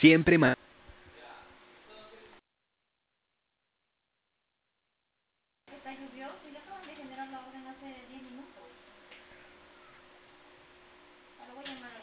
Siempre más. Está lluvioso y le acaban de generar la orden hace 10 minutos. Ya lo voy a llamar.